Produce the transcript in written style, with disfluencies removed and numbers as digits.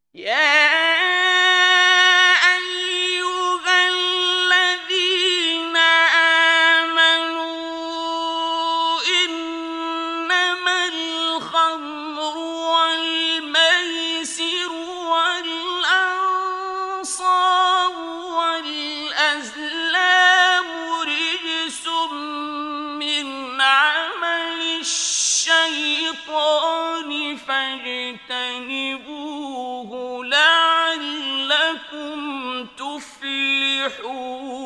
يا أيها الذين آمنوا إنما الخمر والميسر والأنصاب والأزلام رجس من عمل الشيطان فاجتنبوه لعلكم تفلحون.